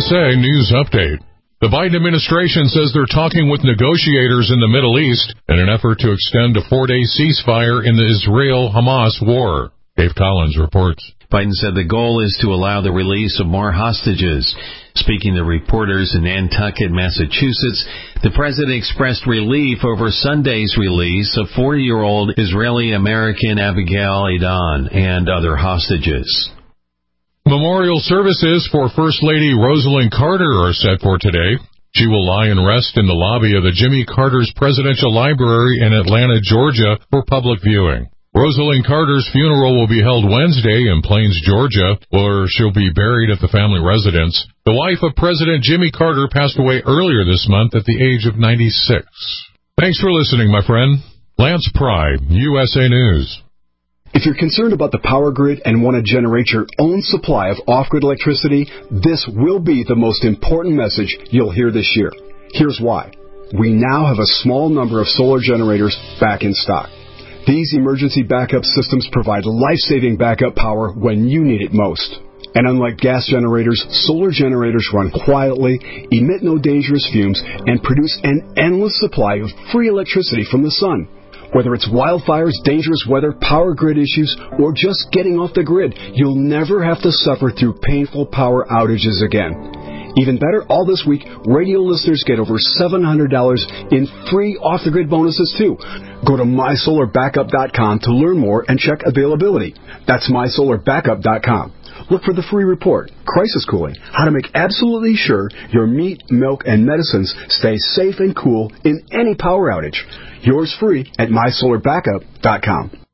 USA News Update. The Biden administration says they're talking with negotiators in the Middle East in an effort to extend a 4-day ceasefire in the Israel-Hamas war. Dave Collins reports. Biden said the goal is to allow the release of more hostages. Speaking to reporters in Nantucket, Massachusetts, the president expressed relief over Sunday's release of 40-year-old Israeli-American Abigail Edan and other hostages. Memorial services for First Lady Rosalynn Carter are set for today. She will lie and rest in the lobby of the Jimmy Carter's Presidential Library in Atlanta, Georgia, for public viewing. Rosalynn Carter's funeral will be held Wednesday in Plains, Georgia, where she'll be buried at the family residence. The wife of President Jimmy Carter passed away earlier this month at the age of 96. Thanks for listening, my friend. Lance Pry, USA News. If you're concerned about the power grid and want to generate your own supply of off-grid electricity, this will be the most important message you'll hear this year. Here's why. We now have a small number of solar generators back in stock. These emergency backup systems provide life-saving backup power when you need it most. And unlike gas generators, solar generators run quietly, emit no dangerous fumes, and produce an endless supply of free electricity from the sun. Whether it's wildfires, dangerous weather, power grid issues, or just getting off the grid, you'll never have to suffer through painful power outages again. Even better, all this week, radio listeners get over $700 in free off-the-grid bonuses, too. Go to MySolarBackup.com to learn more and check availability. That's MySolarBackup.com. Look for the free report, Crisis Cooling, how to make absolutely sure your meat, milk, and medicines stay safe and cool in any power outage. Yours free at MySolarBackup.com.